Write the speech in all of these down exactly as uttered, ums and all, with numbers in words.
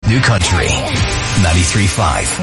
New Country ninety-three point five.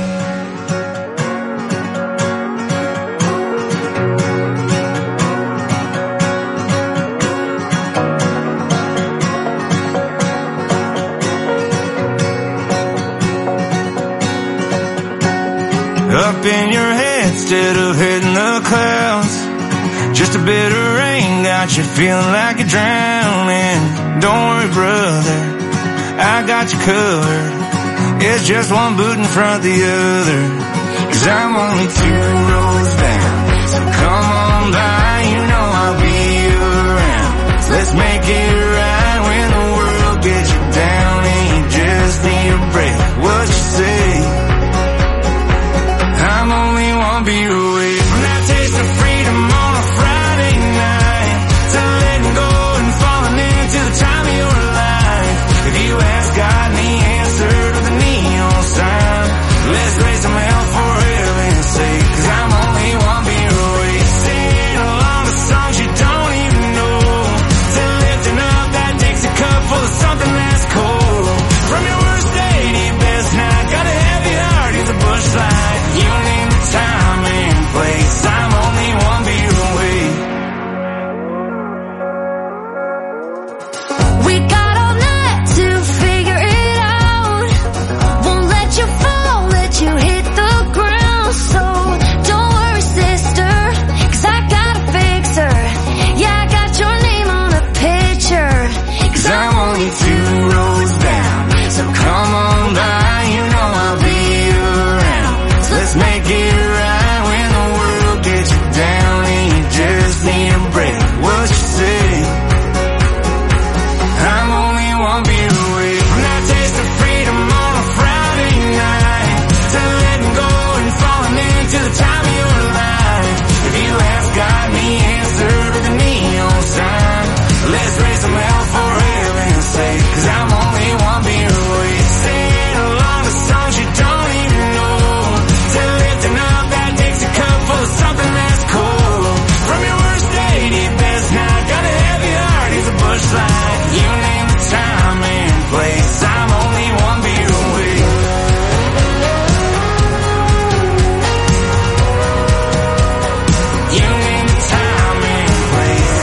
Up in your head instead of hitting the clouds. Just a bit of rain got you feeling like you're drowning. Don't worry, brother, I got you covered. It's just one boot in front of the other. Cause I'm only two rows down, so come on by, you know I'll be around. Let's make it right when the world gets you down and you just need a break. What you say? I'm only one beer away from that taste of freedom on a Friday night, to letting go and falling into the time of your life. If you ask God and He answered with a neon sign, let's raise some hell for heaven's sake. Cause I'm only one beer away, singing along to songs you don't even know, to lifting up that Dixie cup full of something that's cold. From your worst day to your best night, got a heavy heart, he's a bush light. You name the time and place, I'm only one beer away. We got all night to figure it out. Won't let you fall, let you hit the ground. So don't worry, sister, cause I got a fixer. Yeah, I got your name on a picture. Cause I'm only two rows down, so come on by, you know I'll be around. So let's make it right when the world gets you down and you just need a break. What you say? I'm only one beer away from that taste of freedom on a Friday night, to letting go and falling into the time of your life. If you ask God and He answered with a neon sign, let's raise some hell for heaven's sake. Cause I'm only one beer away, singing along to songs you don't even know, to lifting up that Dixie cup full of something that's cold. From your worst day to your best night, got a heavy heart, he's a bush light. You name the time and place, I'm only one beer away. You name the time and place.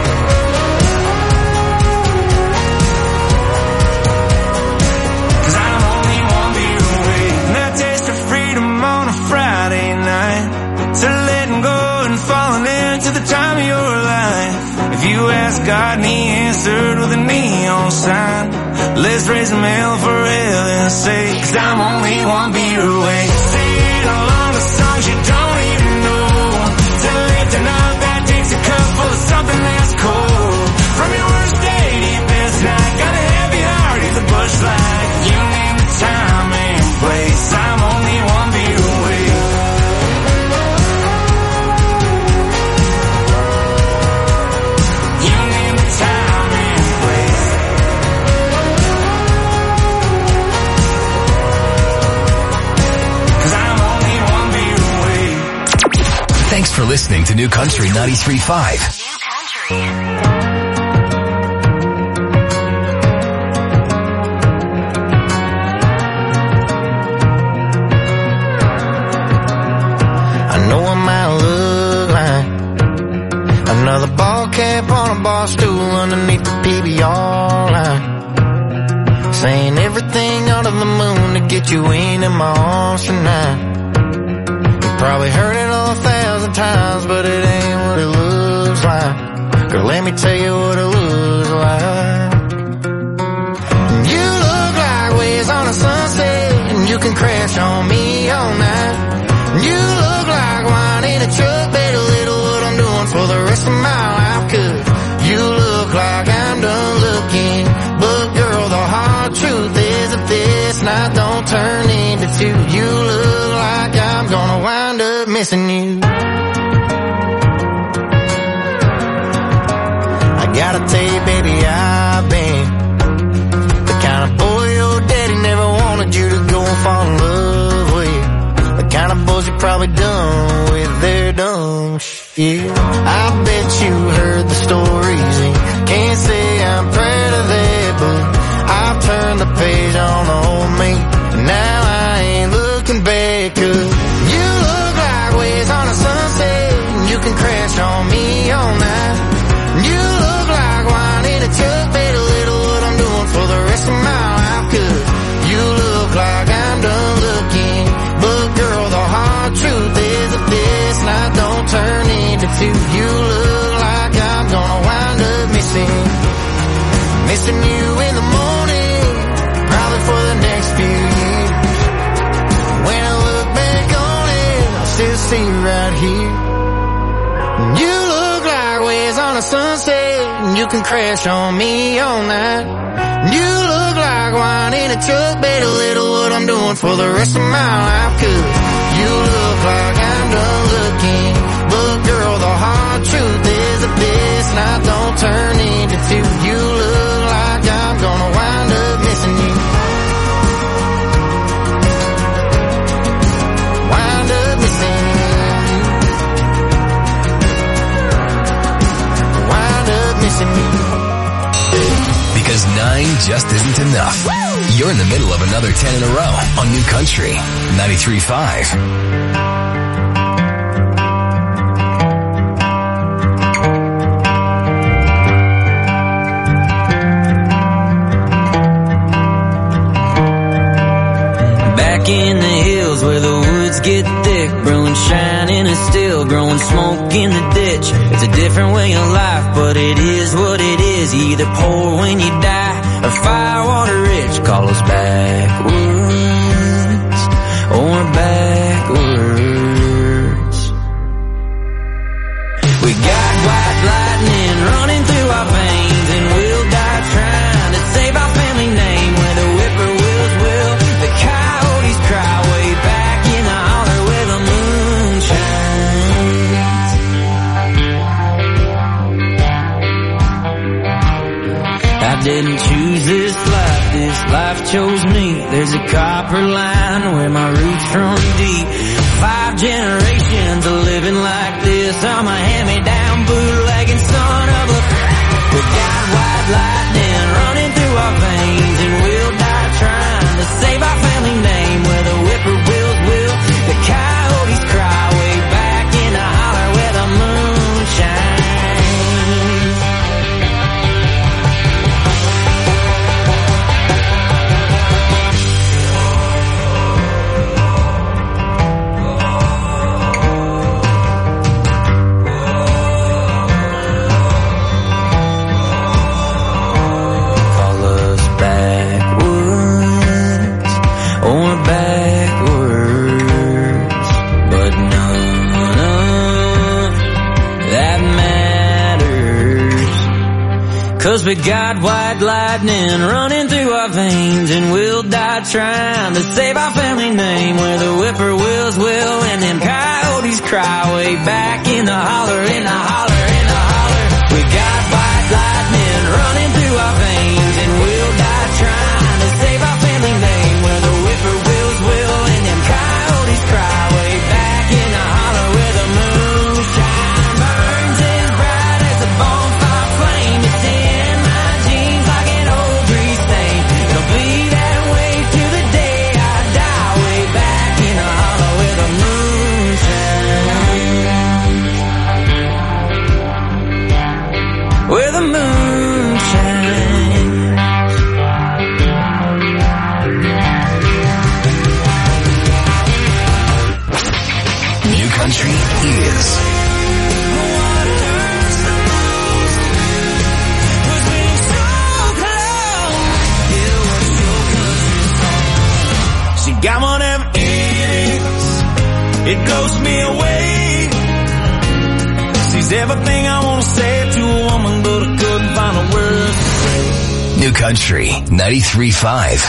Cause I'm only one beer away from that taste of freedom on a Friday night, to letting go and falling into the time of your life. If you ask God and He answered with a neon sign, let's raise some hell for heaven's sake. Cause I'm only one beer away, singing along to songs you don't even know, to lifting up that Dixie cup full of something that's cold. From your worst day to your best night, got a heavy heart, he's a bush light. You name the time and place, I'm only one beer away. You name the time and place. Cause I'm only one beer away. Thanks for listening to New Country ninety-three point five. I know I might look like another ball cap on a bar stool underneath the P B R line, saying everything under the moon to get you into my arms tonight. You probably heard it all a thousand times, but it ain't what it looks like. Girl, let me tell you what it looks like. You look like waves on a sunset, and you can crash on me all night. You look like wine in a truck, better little what I'm doing for the rest of my life. Cause you look like I'm done looking, but girl, the hard truth is if this night don't turn into two, you look like I'm gonna wind up missing you. I gotta tell you, baby, I've been the kind of boy your daddy never wanted you to go and fall in love with. The kind of boys you probably done with their dumb shit. I bet you heard the stories and can't say I'm proud of that, but I've turned the page on the old main right here. You look like waves on a sunset, and you can crash on me all night. You look like wine in a truck, bet a little what I'm doing for the rest of my life. Cause you look like I'm done looking, but girl, the hard truth is that this night don't turn into two. You look like I'm gonna wind up missing you. Wind up missing you. Wind up missing you. Because nine just isn't enough. You're in the middle of another ten in a row on New Country ninety-three point five. In the hills where the woods get thick, brewing shine in a still, growing smoke in the ditch. It's a different way of life, but it is what it is. You either pour when you die or firewater rich. Call us backwoods or backwards. We got white lightning running through our veins, and we'll die trying to save our family name. Where the whippoorwills will, the coyotes cry way back in the holler where the moon shines. I didn't choose this life, this life chose me. There's a copper line where my roots run deep. Five generations of living like this. I'm a hand-me-down bootlegging son of a... We got white lightning running through our veins, and we'll die trying to save our family name. Where the whippoorwills will, the coyotes cry way back in the holler where the moon shines. Cause we got white lightning running through our veins, and we'll die trying to save our family name. Where the whippoorwills will, and them coyotes cry way back in the holler, in the holler, in the holler. We got white lightning running through our veins, and we'll die trying to save our family name. Where the whippoorwills will, and them coyotes cry way back in the holler where the moonshine burns as bright as a bonfire flame. It's in my jeans like an old grease stain. It'll be that way till the day I die. Way back in the hollow where the moonshine. Where the moonshine. New Country is She got whatever it is, it blows me away. She's everything I want to say to a woman, but I couldn't find a word to say. New Country ninety-three point five.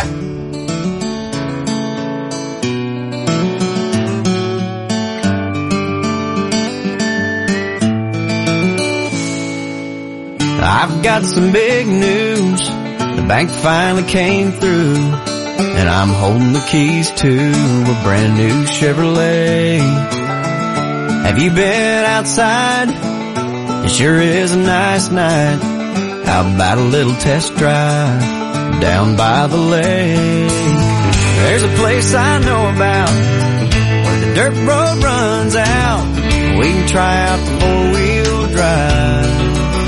I've got some big news. The bank finally came through, and I'm holding the keys to a brand new Chevrolet. Have you been outside? It sure is a nice night. How about a little test drive down by the lake? There's a place I know about where the dirt road runs out. We can try out the four-wheel drive.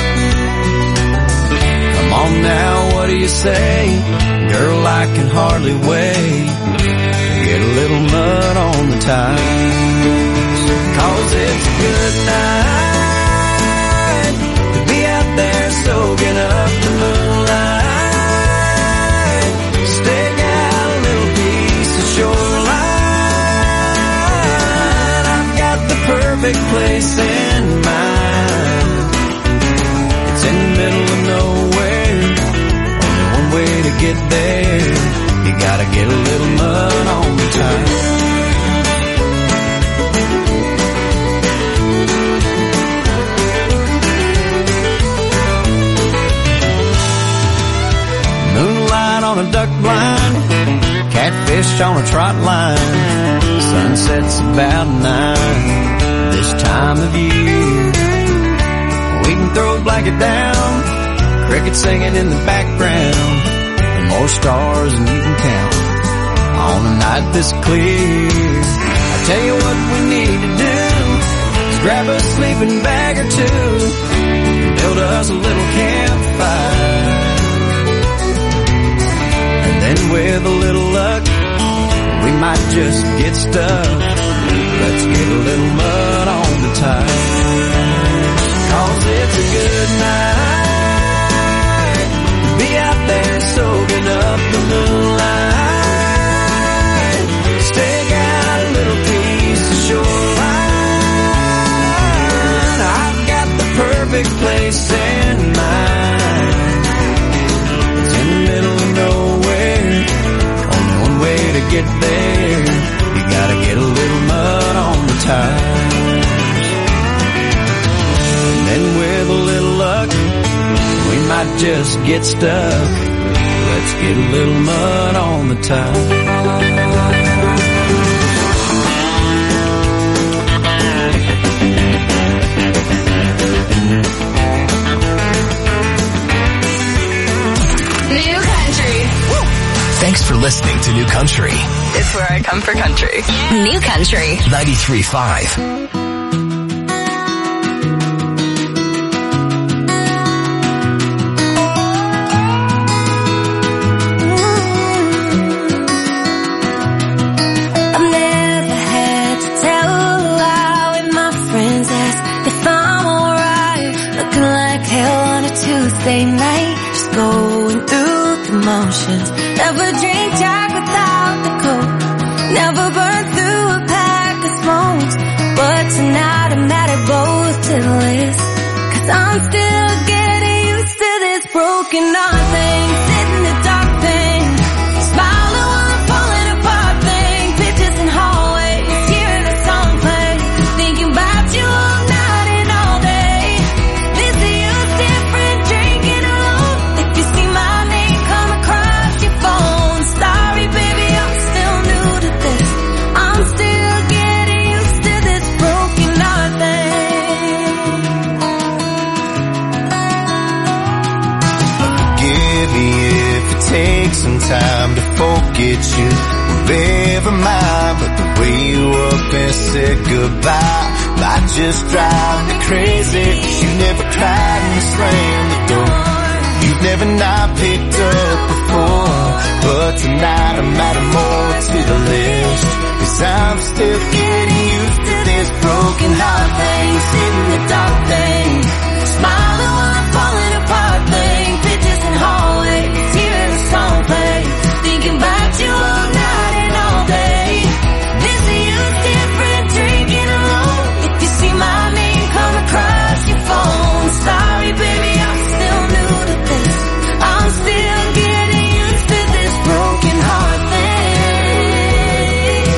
Come on now, what do you say? Girl, I can hardly wait to get a little mud on the tires. Cause it's a good night to be out there soaking up the moonlight. Stick out a little piece of shoreline. I've got the perfect perfect place in mind. It's in the middle of nowhere, only one way to get there. You gotta get a little mud on the tire. Moonlight on a duck blind, catfish on a trot line. Sunset's about nine this time of year. We can throw a blanket down, crickets singing in the background, and more stars than you can count on a night this clear. I tell you what we need to do is grab a sleeping bag or two and build us a little campfire. And then with a little luck, we might just get stuck. Let's get a little mud on the tires, 'cause it's a good night to be out there soaking up the moonlight. Stake out a little piece of shoreline. I've got the perfect place in mind. It's in the middle of nowhere, only one way to get there. You gotta get a little mud on the tires. And then with a little luck, we might just get stuck. Let's get a little mud on the tires. New Country. Thanks for listening to New Country. It's where I come for country. New Country. ninety-three point five. I've never had to tell a lie when my friends ask if I'm alright. Looking like hell on a Tuesday night, just going through the motions. Never drink Jack without the Coke, never burn through a pack of smokes. But tonight I'm mad at both to the list, 'cause I'm still getting used to this broken heart thing. Sit in the dark thing, smiling while I'm falling apart thing. Pictures in hallways, hearing a song play, thinking about you all night and all day. Missing you different, drinking alone. If you see my name come across your phone, sorry baby, I'm still new to this. I'm still getting used to this broken heart thing. Forgive me if it takes some time to forget you. Wherever mine, but the way you up and said goodbye might just drive me crazy. You never cried and you slammed the door. You've never not picked up before, but tonight I'm adding more to the list, 'cause I'm still getting used to this broken heart thing. Sit in the dark thing, smiling while I'm falling apart thing. Pictures in hallways, hearing a song play, thinking about you all night and all day. Missing you different, drinking alone. If you see my name come across your phone, sorry baby, I'm still new to this. I'm still getting used to this broken heart thing.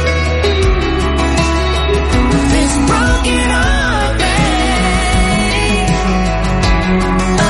This broken heart thing. Oh,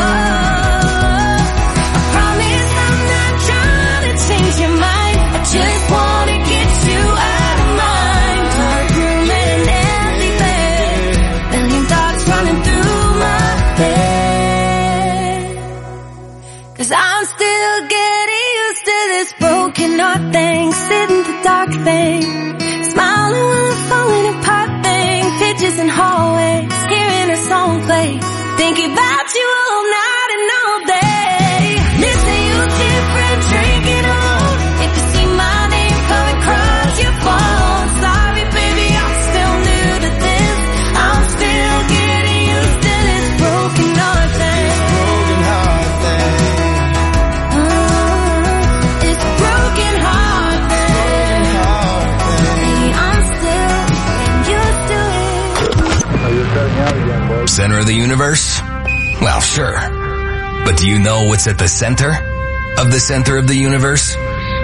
I promise I'm not trying to change your mind. I just wanna get you out of mind. Dark room and an empty bed, million thoughts running through my head. 'Cause I'm still getting used to this broken heart thing. Sit in the dark thing, smiling while I'm falling apart thing. Pictures in hallways, hearing a song play, thinking about you all night and all day. Missing you different, drinking alone. If you see my name come across your phone, sorry baby, I'm still new to this. I'm still getting used to this broken heart thing. Broken heart thing. Uh, it's broken heart thing. Broken heart thing. Baby, I'm still getting used to it. of the universe? Well, sure. But do you know what's at the center of the center of the universe?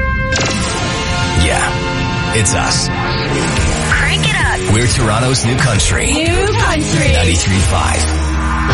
Yeah, it's us. Crank it up. We're Toronto's New Country. New Country. ninety-three point five.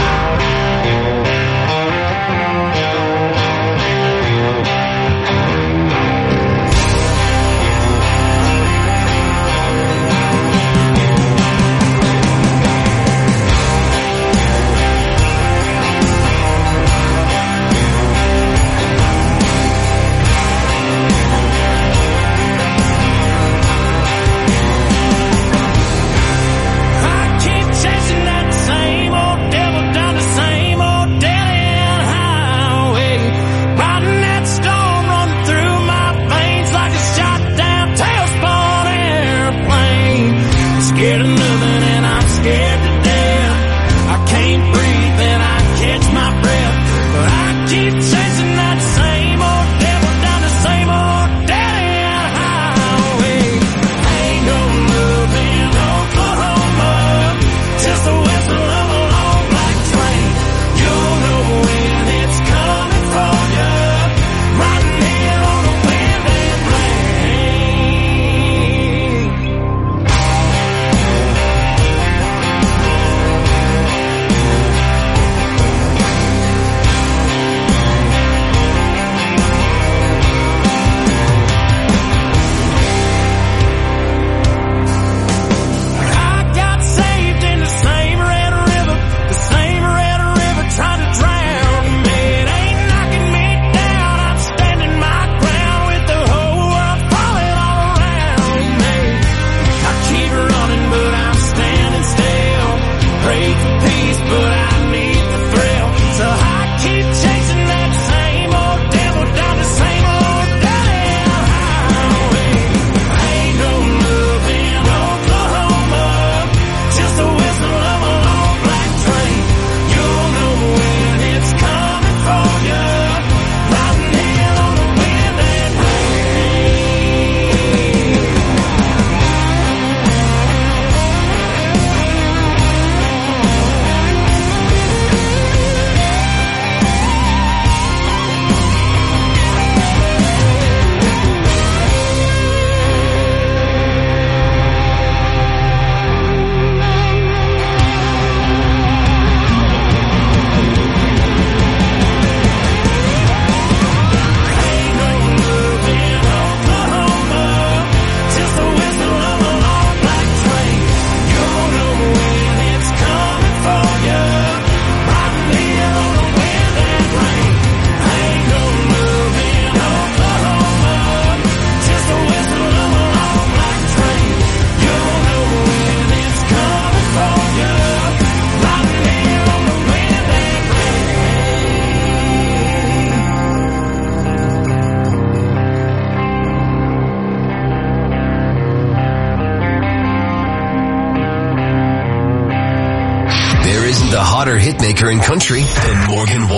Hitmaker in country than Morgan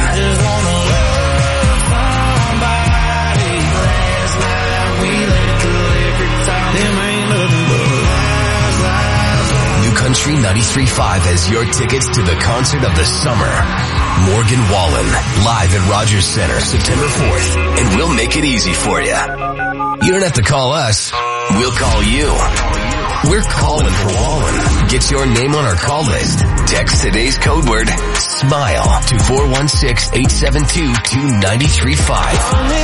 Wallen. New Country ninety-three point five has your tickets to the concert of the summer. Morgan Wallen, live at Rogers Center, September fourth, and we'll make it easy for you. You don't have to call us. We'll call you. We're calling for Wallen. Get your name on our call list. Text today's code word, SMILE, to four one six, eight seven two, two nine three five.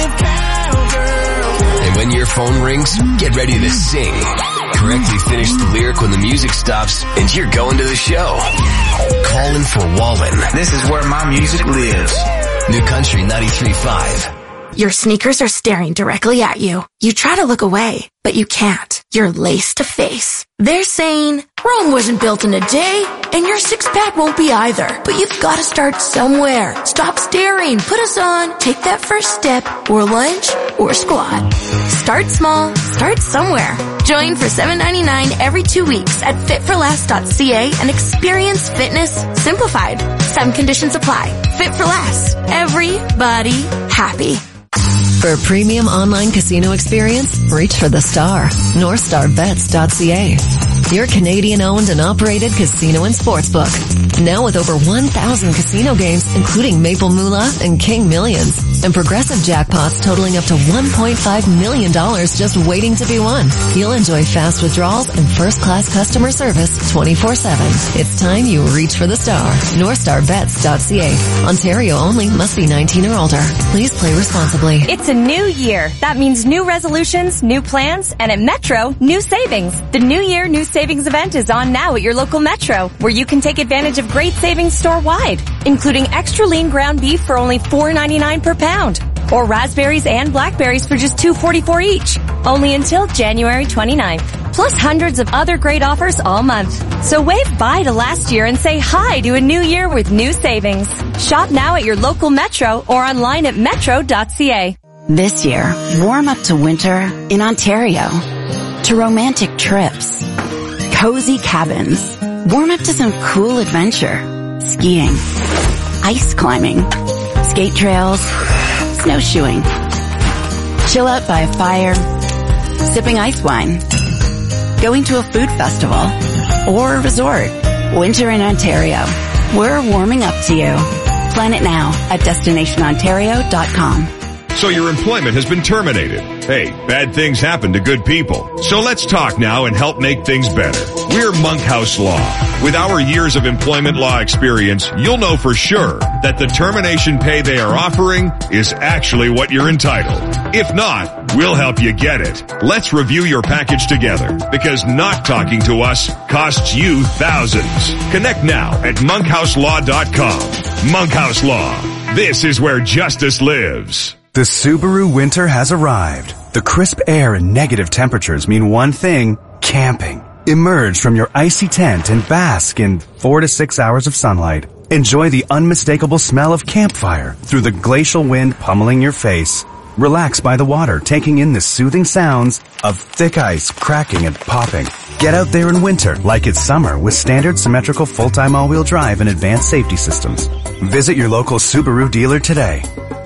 And when your phone rings, get ready to sing. Correctly finish the lyric when the music stops, and you're going to the show. Calling for Wallen. This is where my music lives. New Country ninety-three point five. Your sneakers are staring directly at you. You try to look away, but you can't. You're lace to face. They're saying, Rome wasn't built in a day, and your six-pack won't be either. But you've got to start somewhere. Stop staring. Put us on. Take that first step, or lunge, or squat. Start small. Start somewhere. Join for seven ninety-nine every two weeks at fit for less dot c a and experience fitness simplified. Some conditions apply. Fit for Less. Everybody happy. For a premium online casino experience, reach for the star. North Star Bets dot c a. your Canadian-owned and operated casino and sportsbook. Now with over one thousand casino games, including Maple Moolah and King Millions, and progressive jackpots totaling up to one point five million dollars just waiting to be won. You'll enjoy fast withdrawals and first-class customer service twenty-four seven. It's time you reach for the star. North Star Bets dot C A. Ontario only. Must be nineteen or older. Please play responsibly. It's a new year. That means new resolutions, new plans, and at Metro, new savings. The New Year New Savings event is on now at your local Metro, where you can take advantage of great savings store-wide, including extra lean ground beef for only four ninety-nine per pound, or raspberries and blackberries for just two forty-four each. Only until January twenty-ninth. Plus hundreds of other great offers all month. So wave bye to last year and say hi to a new year with new savings. Shop now at your local Metro or online at metro dot c a. This year, warm up to winter in Ontario. To romantic trips. Cozy cabins. Warm up to some cool adventure. Skiing. Ice climbing. Skate trails. Snowshoeing. Chill out by a fire. Sipping ice wine. Going to a food festival. Or a resort. Winter in Ontario. We're warming up to you. Plan it now at destination ontario dot com. So your employment has been terminated. Hey, bad things happen to good people. So let's talk now and help make things better. We're Monkhouse Law. With our years of employment law experience, you'll know for sure that the termination pay they are offering is actually what you're entitled. If not, we'll help you get it. Let's review your package together, because not talking to us costs you thousands. Connect now at monkhouse law dot com. Monkhouse Law. This is where justice lives. The Subaru winter has arrived. The crisp air and negative temperatures mean one thing: camping. Emerge from your icy tent and bask in four to six hours of sunlight. Enjoy the unmistakable smell of campfire through the glacial wind pummeling your face. Relax by the water, taking in the soothing sounds of thick ice cracking and popping. Get out there in winter like it's summer with standard symmetrical full-time all-wheel drive and advanced safety systems. Visit your local Subaru dealer today.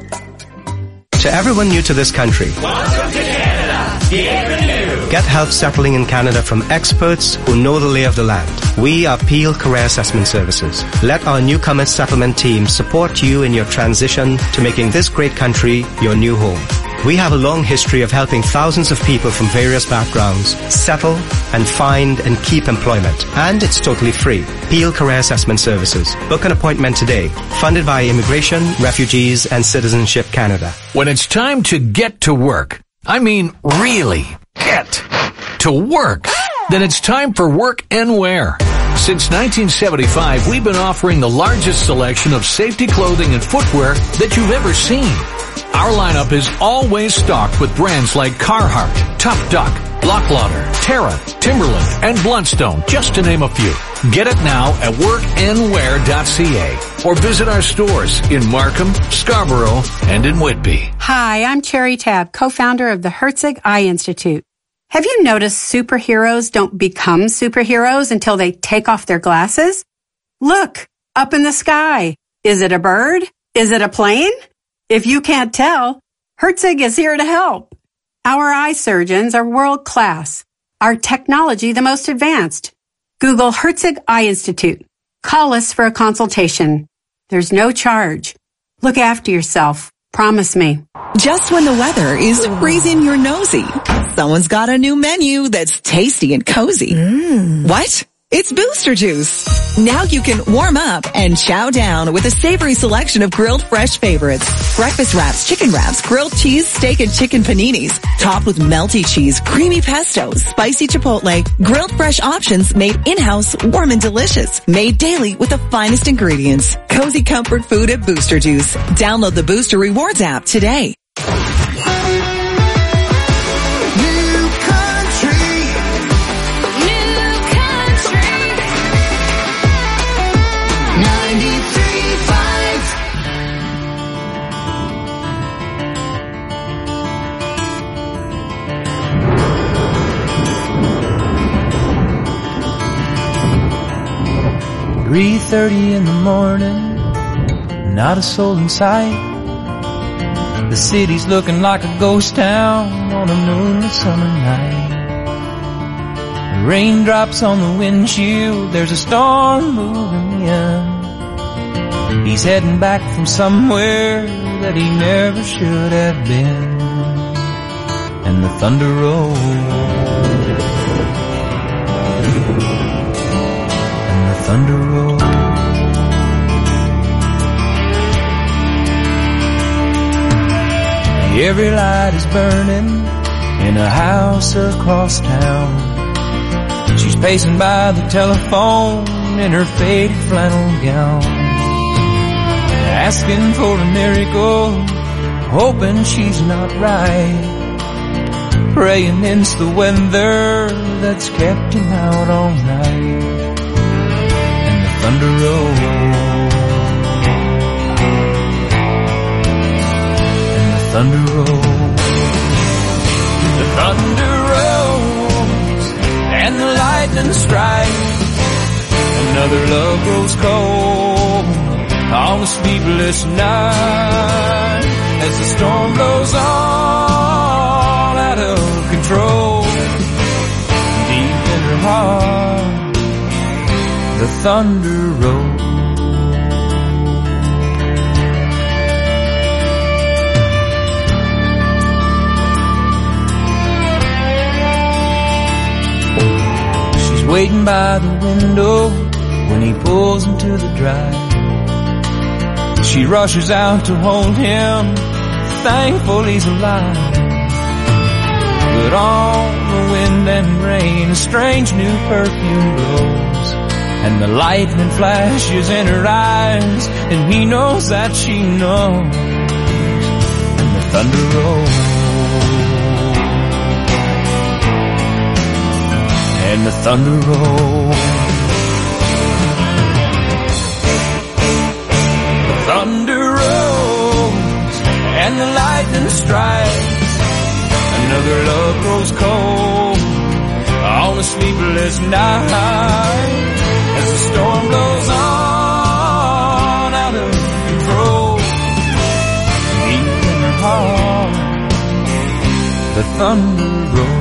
To everyone new to this country, welcome to Canada. Bienvenue. Get help settling in Canada from experts who know the lay of the land. We are Peel Career Assessment Services. Let our newcomer settlement team support you in your transition to making this great country your new home. We have a long history of helping thousands of people from various backgrounds settle and find and keep employment. And it's totally free. Peel Career Assessment Services. Book an appointment today. Funded by Immigration, Refugees and Citizenship Canada. When it's time to get to work, I mean really get to work, then it's time for Work and Wear. Since nineteen seventy-five, we've been offering the largest selection of safety clothing and footwear that you've ever seen. Our lineup is always stocked with brands like Carhartt, Tough Duck, Locklauder, Terra, Timberland, and Bluntstone, just to name a few. Get it now at work and wear dot c a or visit our stores in Markham, Scarborough, and in Whitby. Hi, I'm Cherry Tab, co-founder of the Herzig Eye Institute. Have you noticed superheroes don't become superheroes until they take off their glasses? Look, up in the sky. Is it a bird? Is it a plane? If you can't tell, Herzig is here to help. Our eye surgeons are world class. Our technology the most advanced. Google Herzig Eye Institute. Call us for a consultation. There's no charge. Look after yourself. Promise me. Just when the weather is freezing your nosy, someone's got a new menu that's tasty and cozy. Mm. What? It's Booster Juice. Now you can warm up and chow down with a savory selection of grilled fresh favorites. Breakfast wraps, chicken wraps, grilled cheese, steak and chicken paninis, topped with melty cheese, creamy pesto, spicy chipotle, grilled fresh options made in-house, warm and delicious. Made daily with the finest ingredients. Cozy comfort food at Booster Juice. Download the Booster Rewards app today. three thirty in the morning, not a soul in sight. The city's looking like a ghost town on a moonlit summer night. Raindrops on the windshield, there's a storm moving in. He's heading back from somewhere that he never should have been. And the thunder rolls, and the thunder rolls. Every light is burning in a house across town. She's pacing by the telephone in her faded flannel gown, asking for a miracle, hoping she's not right, praying it's the weather that's kept him out all night. And the thunder rolls, and the thunder rolls, the thunder rolls, and the lightning strikes. Another love grows cold on a sleepless night, as the storm blows on out of control. Deep in her heart, the thunder rolls. She's waiting by the window when he pulls into the drive. She rushes out to hold him, thankful he's alive. But on the wind and rain, a strange new perfume blows, and the lightning flashes in her eyes, and he knows that she knows. And the thunder rolls, and the thunder rolls. Thunder rolls, and the lightning strikes. Another love grows cold on a sleepless night, as the storm blows on out of control. Deep in her heart, the thunder rolls.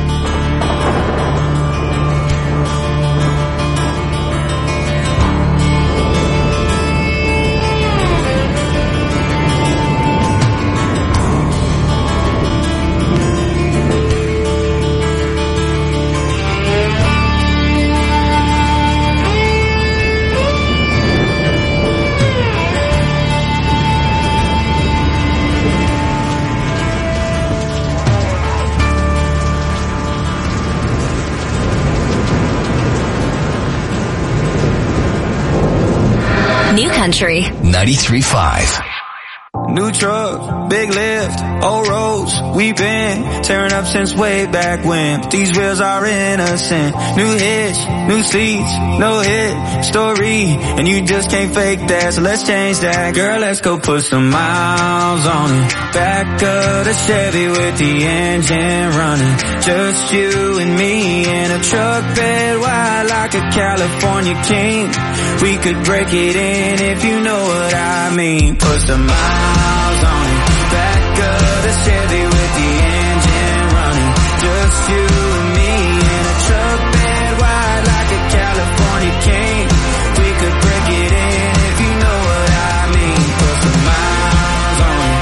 New Country ninety-three point five. New truck, big lift, old roads, we've been tearing up since way back when. But these wheels are innocent. New hitch, new seats, no hit story, and you just can't fake that, so let's change that. Girl, let's go put some miles on it. Back of the Chevy with the engine running. Just you and me in a truck bed wide like a California king. We could break it in if you know what I mean. Put some miles on it. Back of the Chevy with the engine running. Just you and me in a truck bed wide like a California king. We could break it in if you know what I mean. Put some miles on it.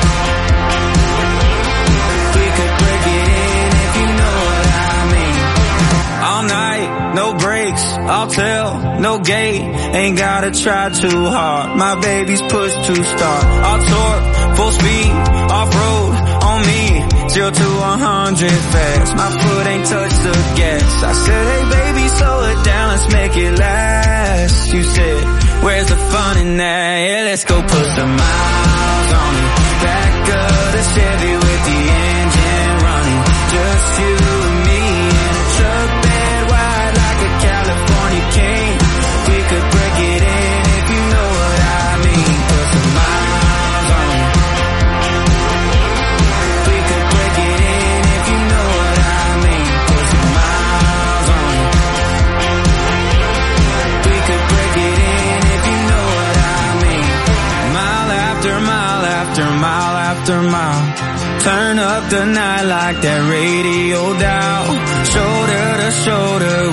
We could break it in if you know what I mean. All night, no brakes, I'll tell, no gate. Ain't gotta try too hard, my baby's push to start. I'll torque, full speed, off-road, on me, zero to one hundred fast. My foot ain't touched the gas. I said, hey baby, slow it down, let's make it last. You said, where's the fun in that? Yeah, let's go put some miles on it. Back of the Chevy with the engine running. Just you and me in a truck bed wide like a California king. We could break it in if you know what I mean. Put some miles on it. We could break it in if you know what I mean. Put some miles on it. We could break it in if you know what I mean. Mile after mile after mile after mile. Turn up the night like that radio dial. Shoulder to shoulder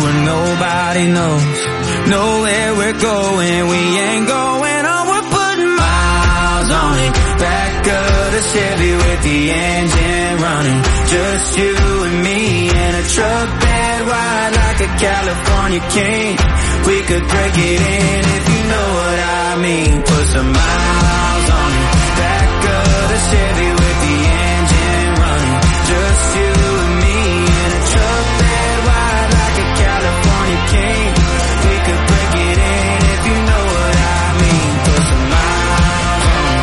Nobody knows, know where we're going. We ain't going on, we're putting miles on it. Back of the Chevy with the engine running. Just you and me in a truck bed wide like a California king. We could break it in if you know what I mean. Put some miles on it. Back of the Chevy with the engine running. Just you and me in a truck bed wide like a California king. We could break it in if you know what I mean. Put some miles on it.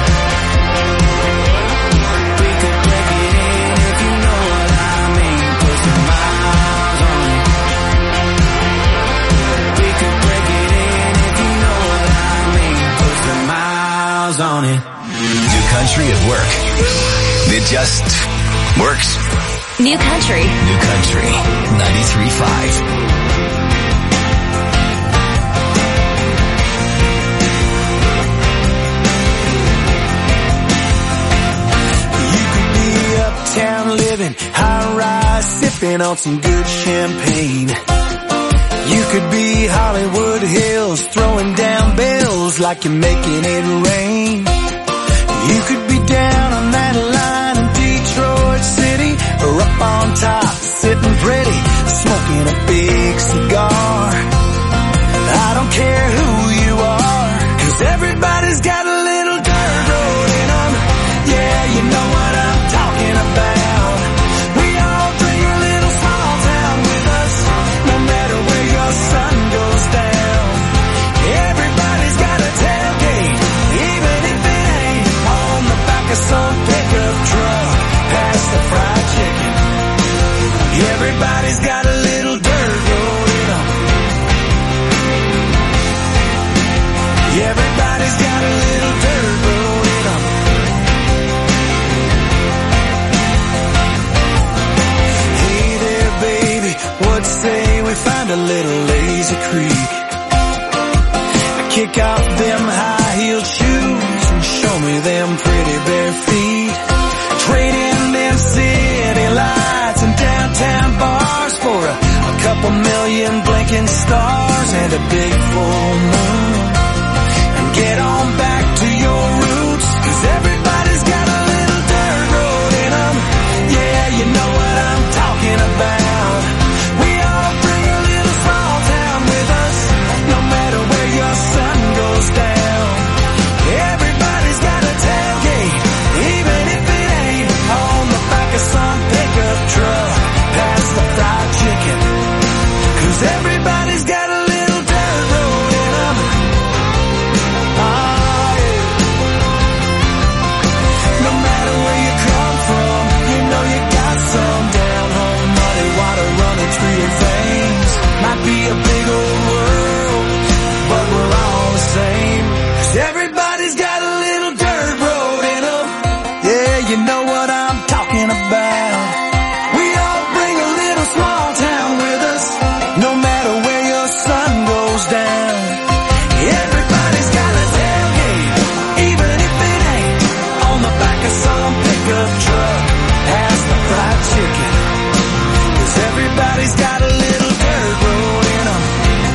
We could break it in if you know what I mean. Put some miles on it. We could break it in if you know what I mean. Put some miles on it. New country at work. It just works. New country. New country. ninety-three point five. Uptown living, high rise, sipping on some good champagne. You could be Hollywood Hills, throwing down bills like you're making it rain. You could be down on that line in Detroit City, or up on top, sitting pretty, smoking a big cigar. I don't care who you are, 'cause everybody's got a little dirt road in them. Yeah, you know what I'm talking about. We all bring a little small town with us, no matter where your sun goes down. Everybody's got a tailgate, even if it ain't on the back of some pickup truck, past the fried chicken. Everybody's got a little dirt road in them. Everybody's got a little dirt road in them. Hey there, baby, what say we find a little lazy creek? Kick off them high-heeled shoes and show me them pretty bare feet. Trade in them city lights and downtown bars for a, a couple million blinking stars and a big full moon. And get on back to your roots, 'cause everybody's got a little dirt road in them. Yeah, you know what I'm talking about. We all bring a little small town with us, no matter where your sun goes down. Everybody's got a tailgate, even if it ain't on the back of some pickup truck, past the fried chicken. 'Cause everybody's got a little dirt road in them. Oh, yeah. No matter where you come from, you know you got some down home muddy water running through your veins. Might be a big old world, but we're all the same. 'Cause everybody's got a little dirt road in them. Yeah, you know what I'm talking about. We all bring a little small town with us, no matter where your sun goes down. Everybody's got a tailgate, even if it ain't on the back of some pickup truck, past the fried chicken. 'Cause everybody's got a little dirt road in them.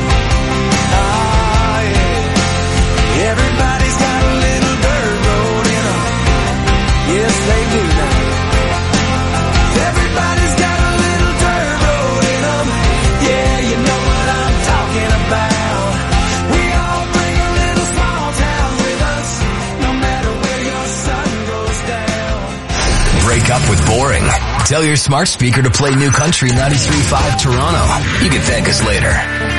Ah, yeah. Everybody's got a little dirt road in them. Yes, they do now. Everybody's got a little dirt road in them. Yeah, you know what I'm talking about. We all bring a little small town with us, no matter where your sun goes down. Break up with boring. Tell your smart speaker to play New Country ninety-three point five Toronto. You can thank us later.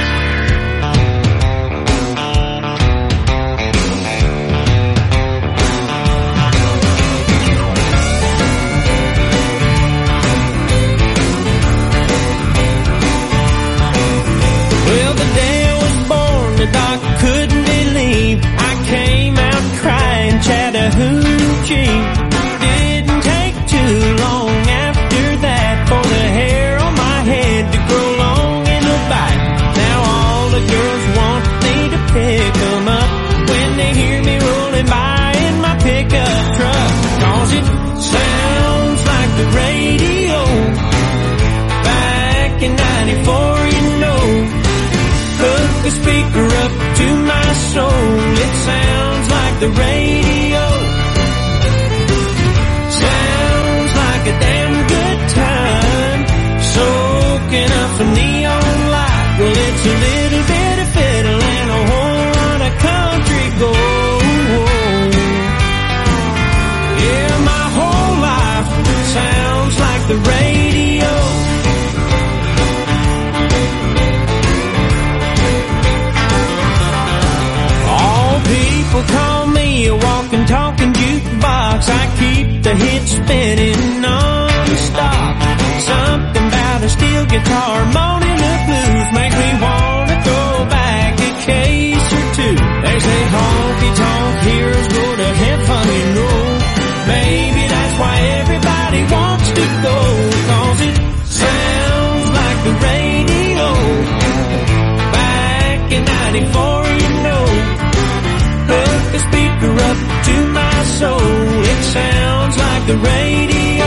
Well, the day I was born, the doc couldn't believe I came out crying Chattahoochee. Didn't take too long after that for the hair on my head to grow long in a bite. Now the speaker up to my soul. It sounds like the radio. Sounds like a damn good time. Soaking up some neon light. Well, it's a little bit of fiddle and a whole lot of country gold. Yeah, my whole life sounds like the radio. All people call me a walking, talking jukebox. I keep the hits spinning non-stop. Something about a steel guitar moaning the blues makes me want to go back a case or two. They say honky-tonk heroes go to heaven, you know. Maybe that's why everybody wants to go, 'cause it sounds like the radio. Back in ninety-four, you know. Hook the speaker up to my soul. It sounds like the radio.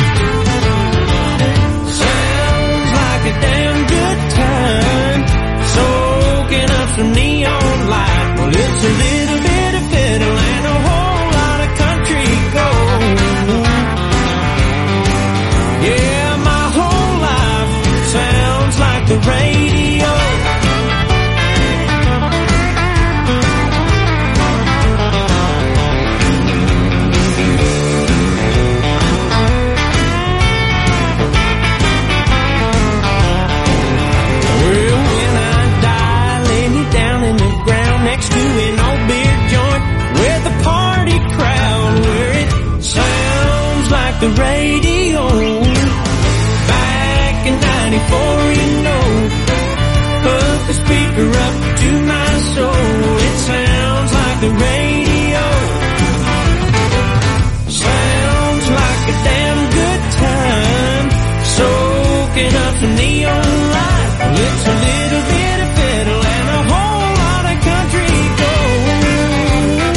Sounds like a damn good time. Soaking up some neon light. Well, it's a little bit of fiddle and a whole lot of country gold. Yeah, my whole life sounds like the radio. Well, when I die, lay me down in the ground next to an old beer joint with a party crowd, where it sounds like the radio. Back in ninety-four, you know. Hook the speaker up to my soul. It sounds like the radio. Sounds like a damn good time. Soaking up some neon light. It's a little bit of fiddle and a whole lot of country gold.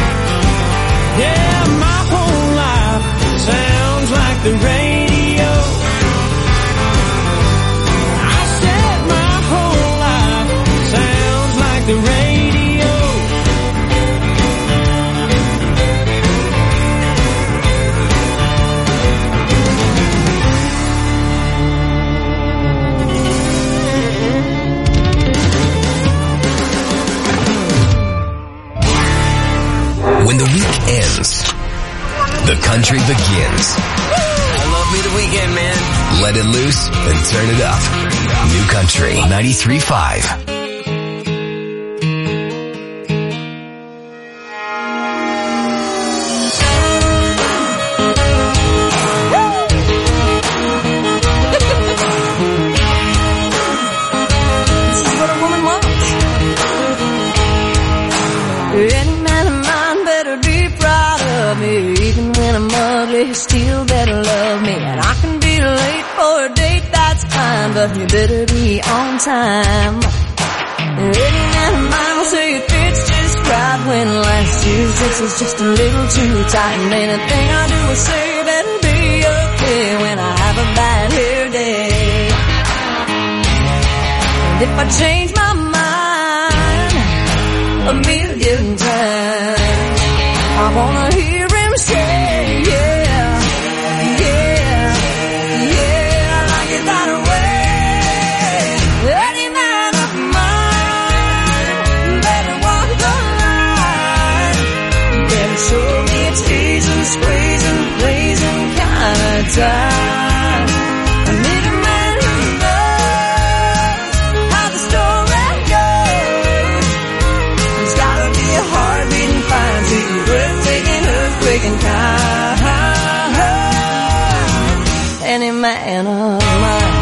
Yeah, my whole life sounds like the radio. I said my whole life sounds like the radio. When the week ends, the country begins. I love me the weekend, man. Let it loose and turn it up. New Country ninety-three point five. This is what a woman wants. Any man of mine better be proud of me. Even when I'm ugly, he still better love me. And I can be late for a date, that's fine, but you better be on time. Any man of mine will say it fits just right when last year's sex was just a little too tight. And anything I do or say better be okay when I have a bad hair day. And if I change my mind a million times, I wanna hear him say, yeah, yeah, yeah, I like it that way. Any man of mine better walk the line. Better show me a teasing, squeezing, blazing kind of time. I need a man who knows how the story goes. He's gotta be a heart-beating fine, see, breathtaking, earthquaking kind. Any man of mine.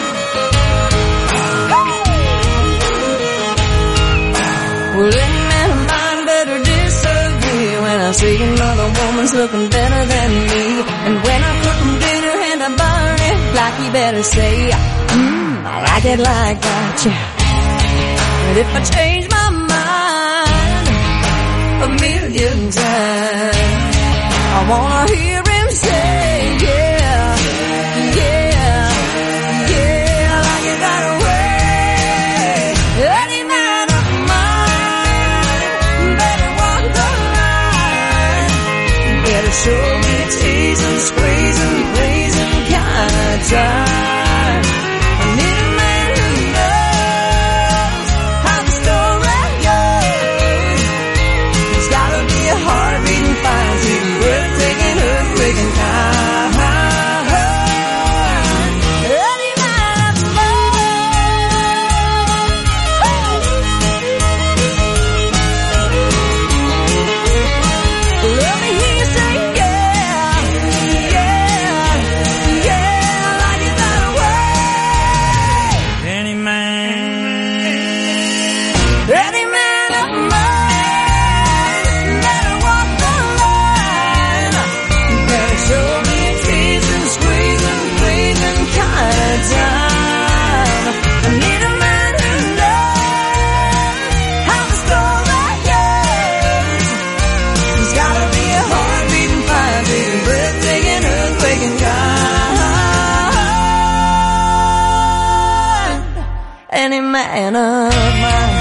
Well, any man of mine better disagree when I see another woman's looking better than me. And when I cook him dinner and I burn it black, he better say, mmm, I like it like that, yeah. And if I change my mind a million times, I wanna hear him say, yeah, yeah, yeah, I like it that way. Any man any man of mine.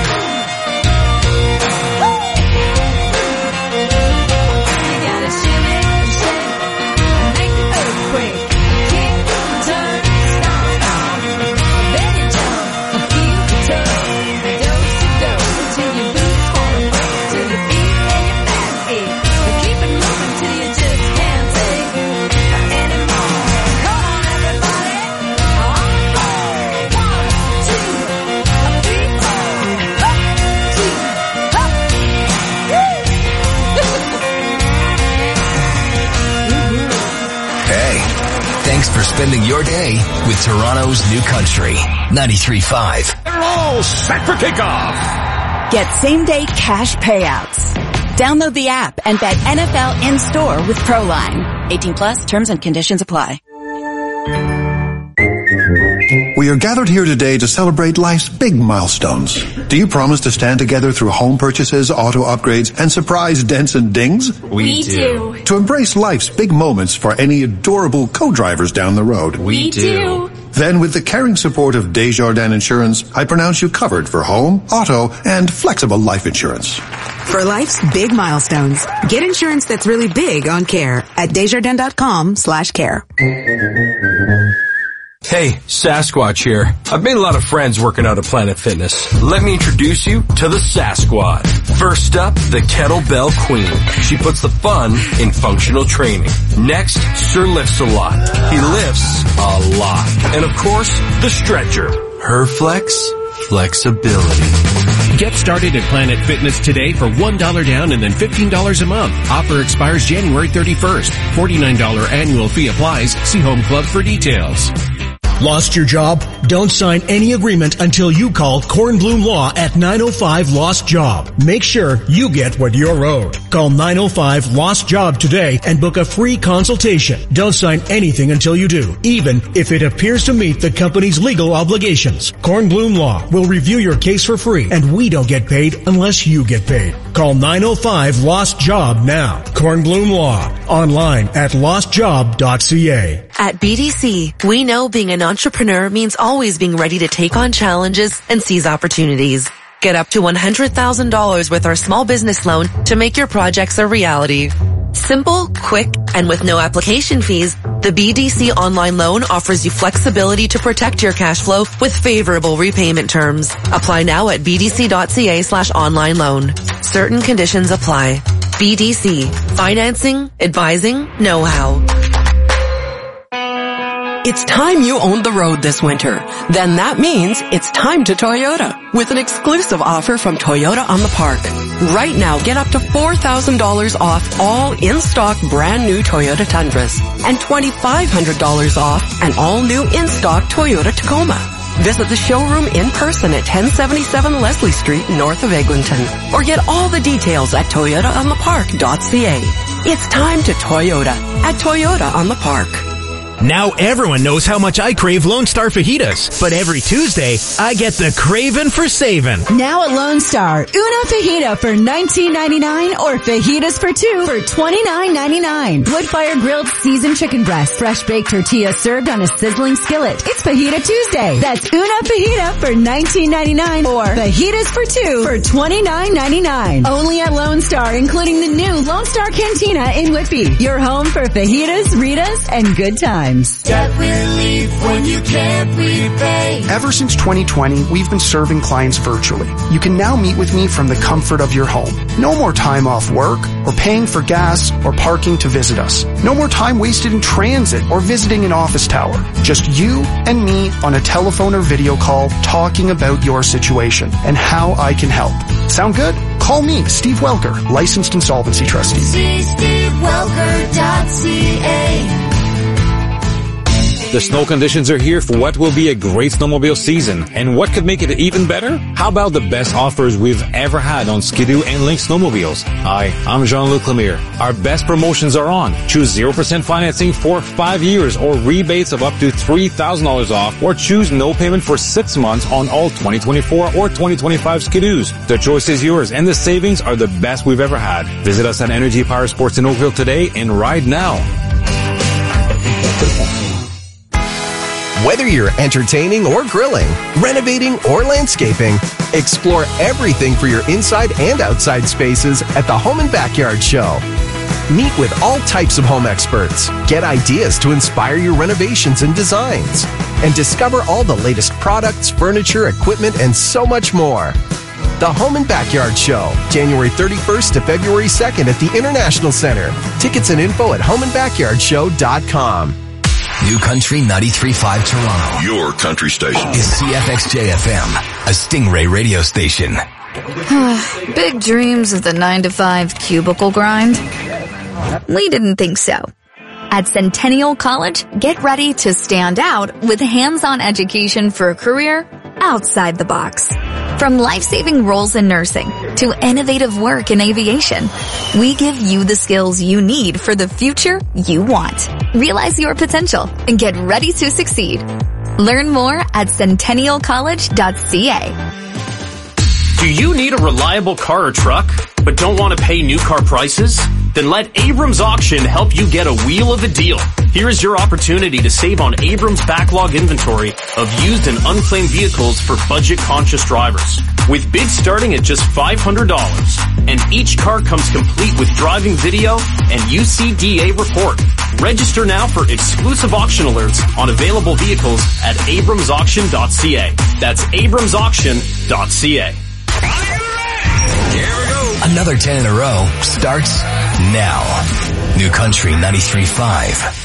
Thanks for spending your day with Toronto's New Country, ninety-three point five. They're all set for kickoff. Get same-day cash payouts. Download the app and bet N F L in-store with Proline. eighteen plus, terms and conditions apply. We are gathered here today to celebrate life's big milestones. Do you promise to stand together through home purchases, auto upgrades, and surprise dents and dings? We, we do. do. To embrace life's big moments for any adorable co-drivers down the road? We, we do. Then with the caring support of Desjardins Insurance, I pronounce you covered for home, auto, and flexible life insurance. For life's big milestones, get insurance that's really big on care at Desjardins.com slash care. Hey, Sasquatch here. I've made a lot of friends working out at Planet Fitness. Let me introduce you to the Sasquad. First up, the Kettlebell Queen. She puts the fun in functional training. Next, Sir lifts a lot. He lifts a lot. And of course, the Stretcher. Her flex, flexibility. Get started at Planet Fitness today for one dollar down and then fifteen dollars a month. Offer expires January thirty-first. forty-nine dollars annual fee applies. See Home Club for details. Lost your job? Don't sign any agreement until you call Kornblum Law at nine oh five Lost Job. Make sure you get what you're owed. Call nine oh five Lost Job today and book a free consultation. Don't sign anything until you do, even if it appears to meet the company's legal obligations. Kornblum Law will review your case for free, and we don't get paid unless you get paid. Call nine oh five Lost Job now. Kornblum Law. Online at lost job dot c a. At B D C, we know being an entrepreneur means always being ready to take on challenges and seize opportunities. Get up to one hundred thousand dollars with our small business loan to make your projects a reality. Simple, quick, and with no application fees, the B D C online loan offers you flexibility to protect your cash flow with favorable repayment terms. Apply now at b d c dot c a slash online loan. Certain conditions apply. B D C. Financing, advising, know-how. It's time you owned the road this winter. Then that means it's time to Toyota with an exclusive offer from Toyota on the Park. Right now, get up to four thousand dollars off all in-stock brand new Toyota Tundras and twenty-five hundred dollars off an all-new in-stock Toyota Tacoma. Visit the showroom in person at ten seventy-seven Leslie Street, north of Eglinton, or get all the details at toyota on the park dot c a. It's time to Toyota at Toyota on the Park. Now everyone knows how much I crave Lone Star fajitas, but every Tuesday, I get the craving for saving. Now at Lone Star, una fajita for nineteen ninety-nine or fajitas for two for twenty-nine ninety-nine. Wood-fire grilled seasoned chicken breast, fresh baked tortilla served on a sizzling skillet. It's Fajita Tuesday. That's una fajita for nineteen ninety-nine or fajitas for two for twenty-nine ninety-nine. Only at Lone Star, including the new Lone Star Cantina in Whitby. Your home for fajitas, Ritas, and good times. Get relief when you can't repay. Ever since twenty twenty, we've been serving clients virtually. You can now meet with me from the comfort of your home. No more time off work or paying for gas or parking to visit us. No more time wasted in transit or visiting an office tower. Just you and me on a telephone or video call talking about your situation and how I can help. Sound good? Call me, Steve Welker, licensed insolvency trustee. See steve welker dot c a. The snow conditions are here for what will be a great snowmobile season. And what could make it even better? How about the best offers we've ever had on Ski-Doo and Lynx snowmobiles? Hi, I'm Jean-Luc Lemire. Our best promotions are on. Choose zero percent financing for five years or rebates of up to three thousand dollars off, or choose no payment for six months on all twenty twenty-four or twenty twenty-five Ski-Doos. The choice is yours and the savings are the best we've ever had. Visit us at Energy Power Sports in Oakville today and ride now. Whether you're entertaining or grilling, renovating or landscaping, explore everything for your inside and outside spaces at the Home and Backyard Show. Meet with all types of home experts, get ideas to inspire your renovations and designs, and discover all the latest products, furniture, equipment, and so much more. The Home and Backyard Show, January thirty-first to February second at the International Center. Tickets and info at home and backyard show dot com. New Country ninety-three point five Toronto. Your country station. Is C F X J F M, a Stingray radio station. Big dreams of the nine to five cubicle grind? We didn't think so. At Centennial College, get ready to stand out with hands-on education for a career outside the box. From life-saving roles in nursing to innovative work in aviation, we give you the skills you need for the future you want. Realize your potential and get ready to succeed. Learn more at centennial college dot c a. Do you need a reliable car or truck, but don't want to pay new car prices? Then let Abrams Auction help you get a wheel of a deal. Here is your opportunity to save on Abrams' backlog inventory of used and unclaimed vehicles for budget-conscious drivers. With bids starting at just five hundred dollars, and each car comes complete with driving video and U C D A report. Register now for exclusive auction alerts on available vehicles at abrams auction dot c a. That's abrams auction dot c a. Another ten in a row starts now. New Country ninety-three point five.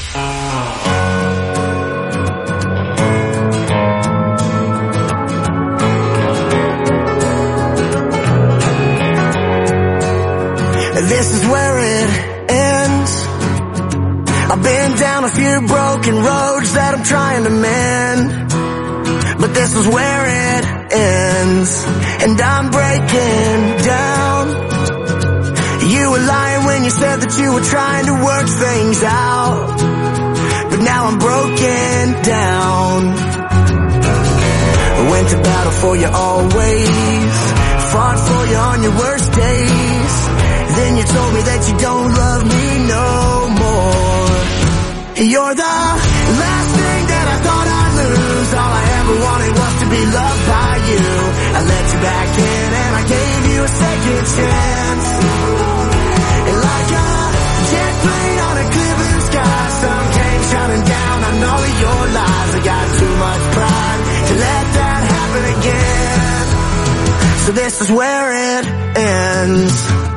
This is where it ends. I've been down a few broken roads that I'm trying to mend, but this is where it ends, and I'm breaking down. You were lying when you said that you were trying to work things out, but now I'm broken down. I went to battle for you always, fought for you on your worst days. Then you told me that you don't love me no more. You're the last thing that I thought I'd lose. All I ever wanted was to be loved by you. I let you back in and I gave you a second chance. And like a jet plane on a clear blue sky, sun came shining down on all of your lies. I got too much pride to let that happen again. So this is where it ends.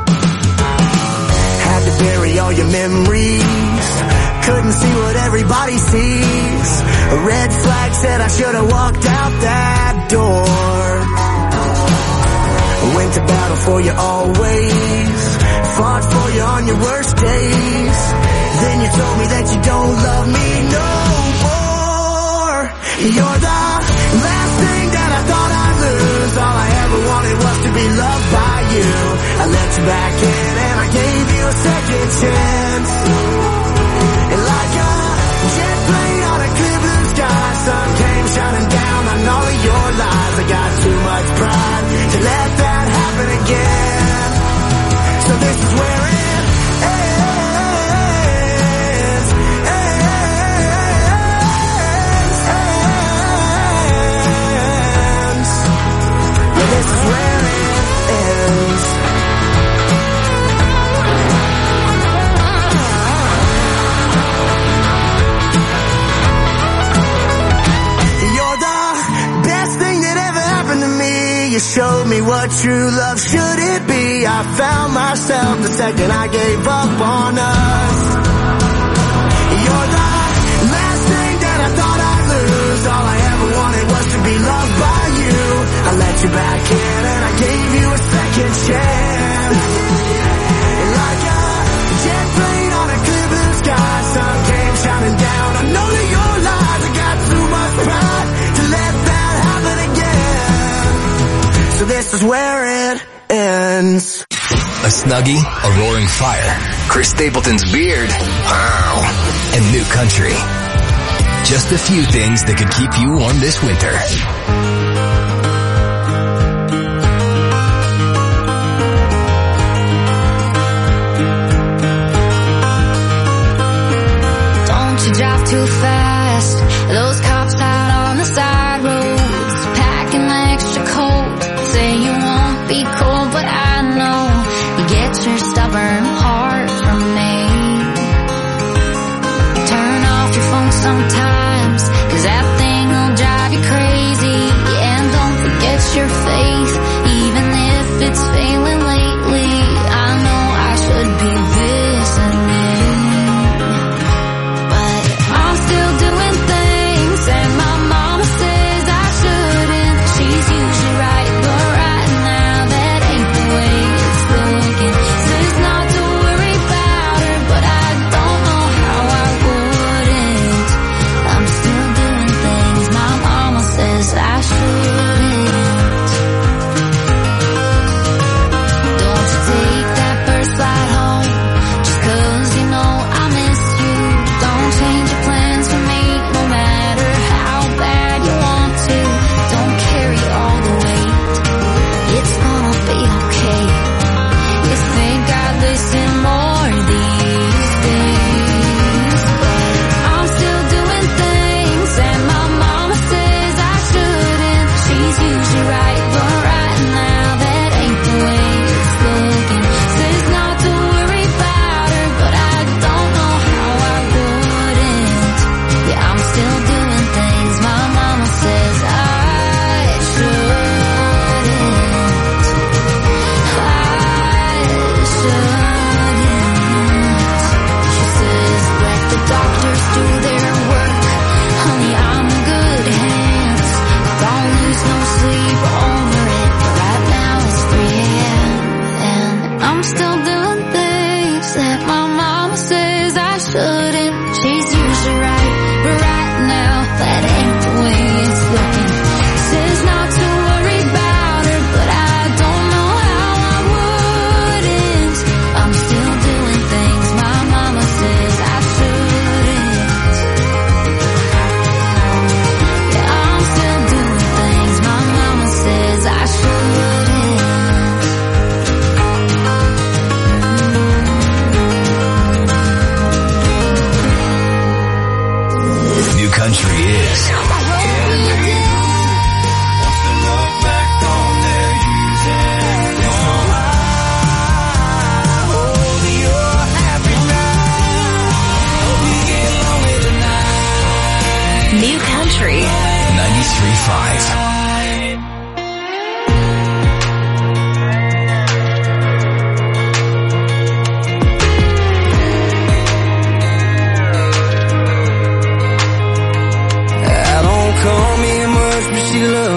To bury all your memories, couldn't see what everybody sees. A red flag said I should have walked out that door. I went to battle for you always, fought for you on your worst days. Then you told me that you don't love me no more. You're the last thing that I thought I'd lose. All I ever wanted was to be loved by you. I let you back in and I gave you a second chance. And like a jet plane on a clear blue sky, sun came shining down on all of your lies. I got too much pride to let that happen again. So this is where it ends. Ends. Yeah, this is where it ends. You showed me what true love should it be. I found myself the second I gave up on us. You're the last thing that I thought I'd lose. All I ever wanted was to be loved by you. I let you back in and I gave you a second chance. And like a jet plane on a clear blue sky, sun came shining down. I know that your lies, I got too much pride to let that happen again. So this is where it ends. A Snuggie, a roaring fire, Chris Stapleton's beard, wow, and New Country. Just a few things that could keep you warm this winter. Don't you drive too fast. Those cops are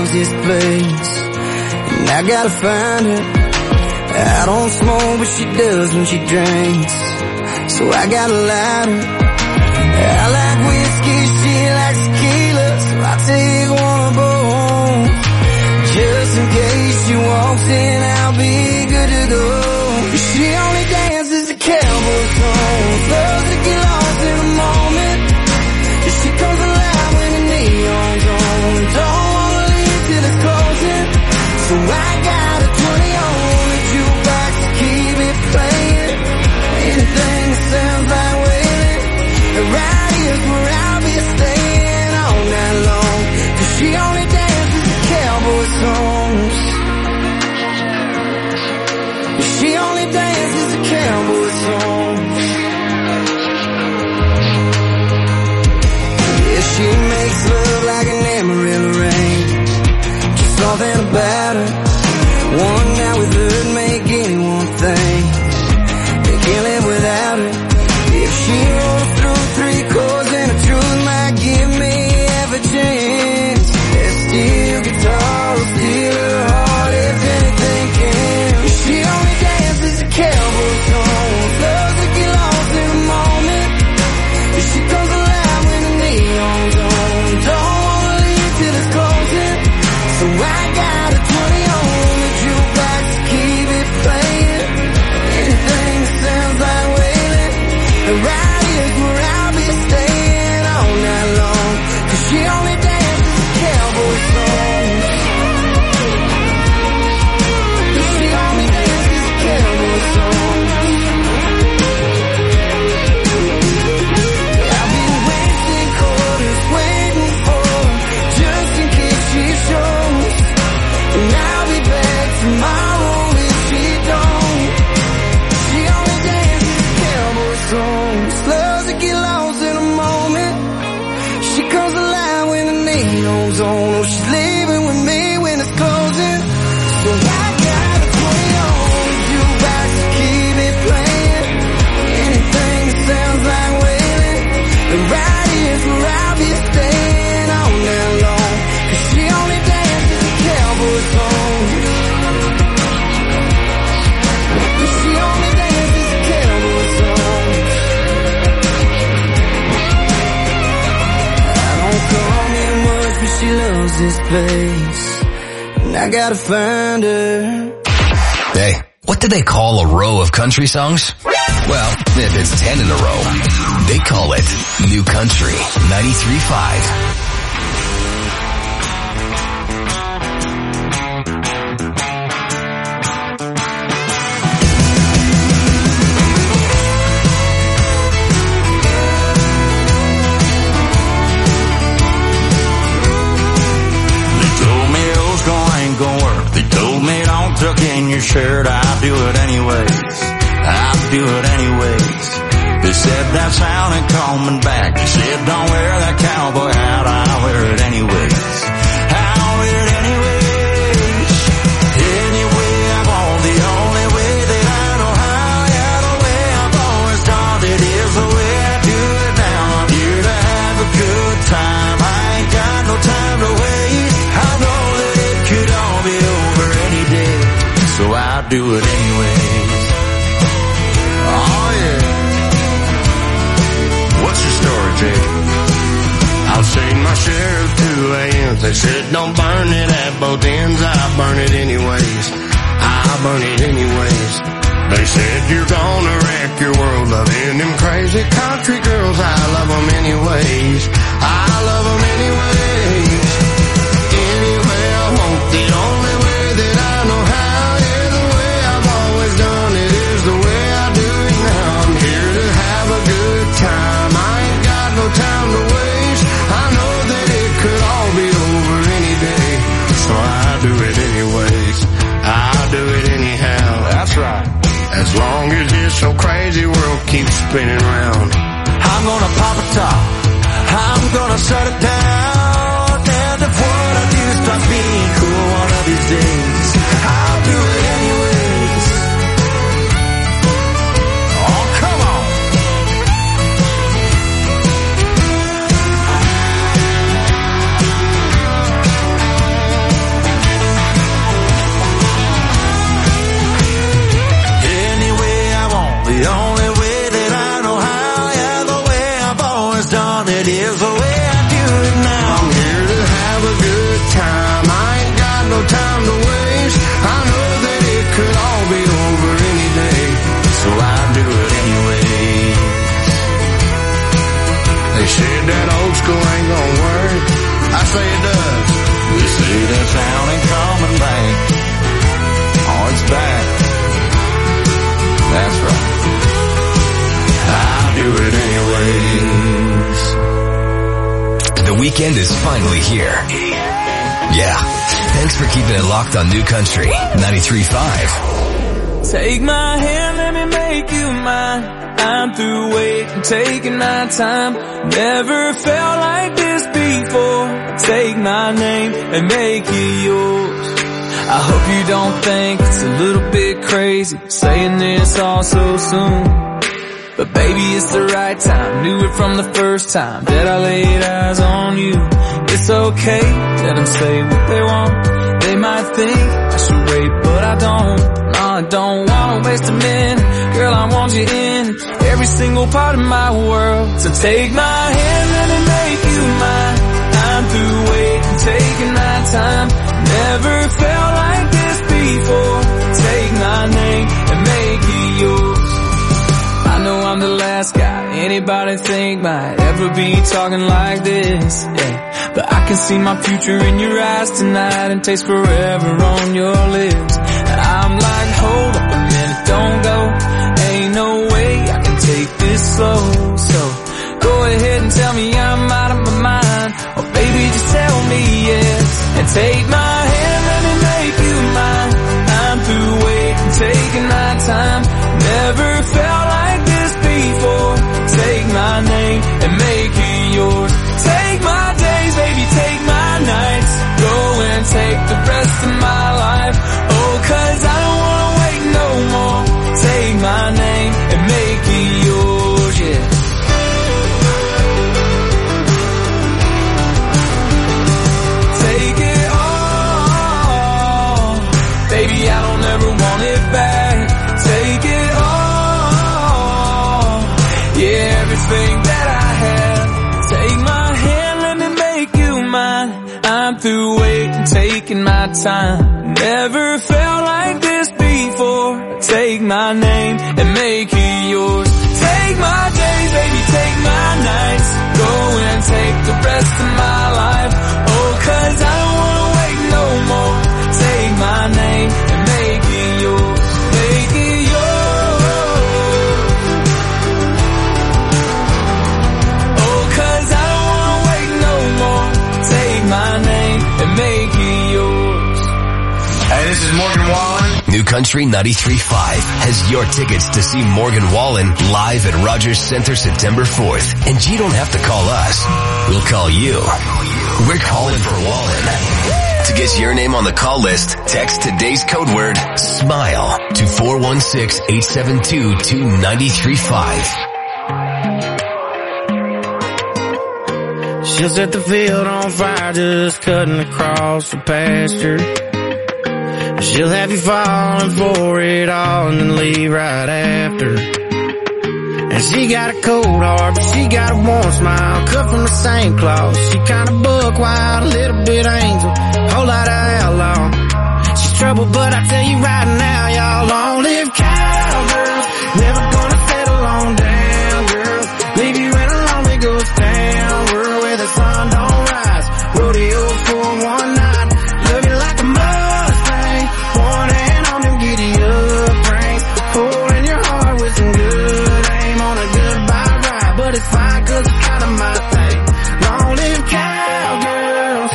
loves this place, and I gotta find her. I don't smoke, but she does when she drinks, so I got a lighter. I like whiskey, she likes tequila, so I take one of both. Just in case she walks in, I'll be good to go. She only dances the cowboy songs, loves to get lost in a moment. She comes alive when the neon's on, don't wanna leave till it's closing. So I got a twenty on the jukebox to keep it playing. Anything that sounds like wailing, right here's where I'll be staying all night long. Cause she only dances the cowboy songs. She only dances the cowboy songs. Yeah, she makes love like an Amarillo rain. Just something about her. One night with her make anyone think they can't live without her. If she rolls through three chords and the truth might give me half a chance, that steel guitar will steal her heart if anything can. She only dances the cowboy songs, loves to get lost in a moment. She comes alive when the neon's on, don't wanna leave till it's closing. So I got a twenty on the jukebox to keep it playing. Anything that sounds like wailing, right here's where I'll be staying all night long. Cause she only dances the cowboy songs. She only dances the cowboy songs. I've been wasting quarters waiting for her, just in case she shows. And I'll be back tomorrow if she don't. She only dances the cowboy songs, loves to get lost in a moment. She comes alive when the neon's on. Oh, she's leaving with me when it's closing. So I got a twenty on the jukebox to keep it playing. Anything that sounds like wailing, and right here's where I'll be staying all night long. Cause she only dances the cowboy songs. She only dances the cowboy songs. I don't come in much, but she loves this place, and I gotta find her. Hey, what do they call a row of country songs? Well, if it's ten in a row, they call it New Country ninety-three point five. Tuck in your shirt, I'll do it anyways. I'll do it anyways. They said that sounded coming back. They said don't wear that cowboy hat, I'll wear it anyways. I'll wear it anyways. Anyway, I'm on the only way that I know how. Yeah, the way I've always done it is the way I do it now. I'm here to have a good time. I ain't got no time to waste. I know that it could all be over any day, so I'll do it anyways. Oh yeah. What's your story, Jay? I'll sing my share of two A Ms. They said don't burn it at both ends. I'll burn it anyways. I'll burn it anyways. They said you're gonna wreck your world loving them crazy country girls. I love them anyways. I love them anyways. Anyway, I want the only way that I know how. Yeah, the way I've always done it is the way I do it now. I'm here to have a good time. I ain't got no time to waste. I know that it could all be over any day, so I do it anyways. I'll do it anyhow. That's right. As long as this so crazy world keeps spinning round, I'm gonna pop a top. I'm gonna shut it down. And if what I do stops being cool one of these days, I'll do it anyways. Oh, come on. weekend is finally here. Yeah. Thanks for keeping it locked on New Country ninety-three point five. Take my hand, let me make you mine. I'm through waiting, taking my time. Never felt like this before. Take my name and make it yours. I hope you don't think it's a little bit crazy saying this all so soon. But baby, it's the right time. Knew it from the first time that I laid eyes on you. It's okay, let them say what they want. They might think I should wait, but I don't. No, I don't wanna waste a minute. Girl, I want you in every single part of my world. So take my hand, let me make you mine. I'm through waiting, taking my time. Never felt like this before. Take my name and make it yours. I know I'm the last guy anybody think might ever be talking like this, yeah. But I can see my future in your eyes tonight and taste forever on your lips. And I'm like, hold up a minute, don't go. Ain't no way I can take this slow. So go ahead and tell me I'm out of my mind, or baby just tell me yes. And take my hand, let me make you mine. I'm through waiting, taking my time. Never felt like this before. Take my name and make it yours. Take my days, baby, take my nights. Go and take the rest of my life. Oh, cause I don't wanna wait no more. Take my name and make it yours, yeah. Take it all. Baby, I don't ever want it back. Take it all. Yeah, everything that I had. Take my hand, let me make you mine. I'm through waiting, taking my time. Never felt like this before. Take my name and make it yours. Take my days, baby, take my nights. Go and take the rest of my life. Oh, cause I don't wanna wait no more. Take my name and make it yours. Make it yours. Oh, cause I don't wanna wait no more. Take my name and make it yours. Hey, this is Morgan Wallen. New Country ninety-three point five has your tickets to see Morgan Wallen live at Rogers Center September fourth. And you don't have to call us. We'll call you. We're calling for Wallen. To get your name on the call list, text today's code word SMILE to four one six, eight seven two, two nine three five. She'll set the field on fire just cutting across the pasture. She'll have you falling for it all and then leave right after. And she got a cold heart, but she got a warm smile, cut from the same cloth. She kinda buck wild, a little bit angel, whole lot of outlaw. She's trouble, but I tell you right now, y'all, long live cowgirls. Never gonna settle on down, girl. Leave you in a lonely ghost town, world where the sun don't rise. Rodeo for one night, love you like a Mustang. One hand on them giddy up reins, holding your heart with some good aim on a goodbye ride. But it's fine cause it's kinda my thing. Long live cowgirls.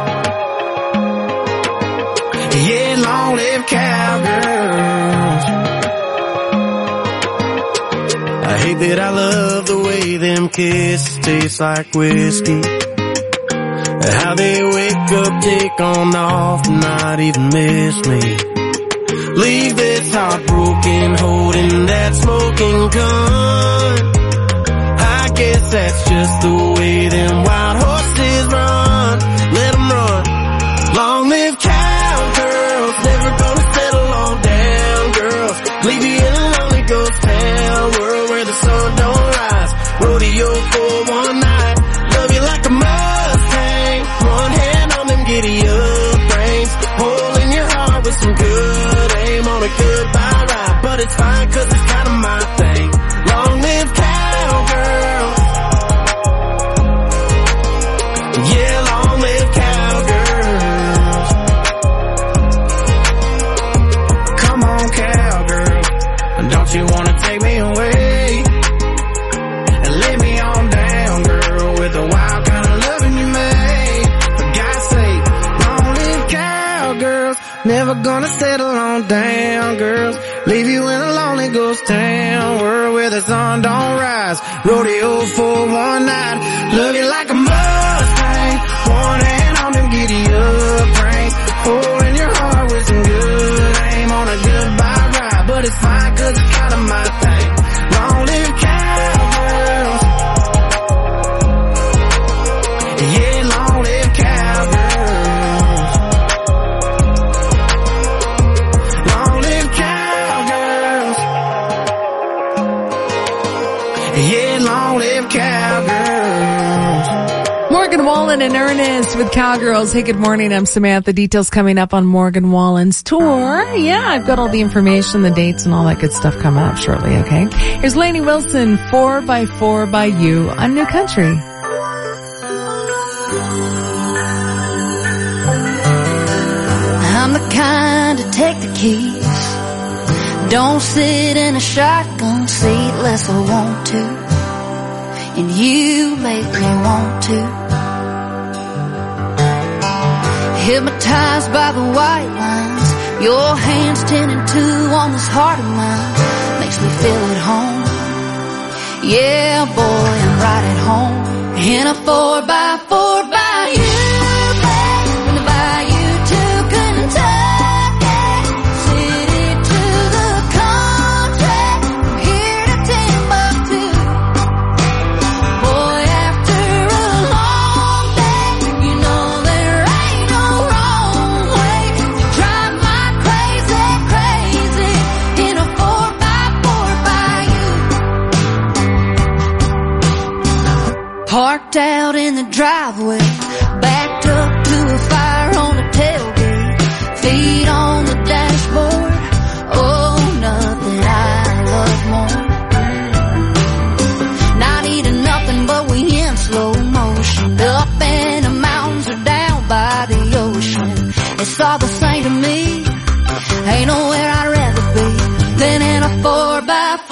Yeah, long live cowgirls. I hate that I love the way them kisses taste like whiskey. How they wake up, take on off, and not even miss me. Leave this heartbroken, holding that smoking gun. I guess that's just the way them wild horses run. Let them run. Long live cowgirls, never gonna settle on down, girls. Leave you in a lonely ghost town, world where the sun don't rise. Rodeo for one night, love you like a Mustang. One hand on them giddy up reins, holding your heart with some good aim on a goodbye ride. But it's fine cause it's kinda my thing. Long live cowgirls. Yeah, long live cowgirls. Come on, cowgirl, don't you wanna take me away and lay me on down, girl, with the wild kind of loving you made. girls. Never gonna settle on down, girls. Leave you in a lonely ghost town, world where the sun don't rise. Rodeo for one night. Love you like a Mustang. One hand on them giddy up reins. Holding your heart with some good aim on a goodbye ride. But it's fine cause it's kind of my thing. Long live cowgirls. Yeah, long live cowgirls. Long live cowgirls. Yeah, long live cowgirls. Morgan Wallen and Ernest with Cowgirls. Hey, good morning. I'm Samantha. Details coming up on Morgan Wallen's tour. Yeah, I've got all the information, the dates, and all that good stuff coming up shortly, okay? Here's Lainey Wilson, four by four by You on New Country. I'm the kind to take the keys. Don't sit in a shotgun seat unless I want to. And you make me want to. Hypnotized by the white lines, your hands ten and two on this heart of mine. Makes me feel at home. Yeah, boy, I'm right at home. In a four by four by you. From the bayou to Kentucky, city to the country, from here to Timbuktu. Boy, after a long day, you know there ain't no wrong way to drive my crazy, crazy in a four by four by you. Parked out in the driveway, backed up to a fire on the tailgate, feet on the dashboard. Oh, nothing I love more. Not eating nothing but we in slow motion, up in the mountains or down by the ocean. It's all the same to me. Ain't nowhere I'd rather be than in a four by four.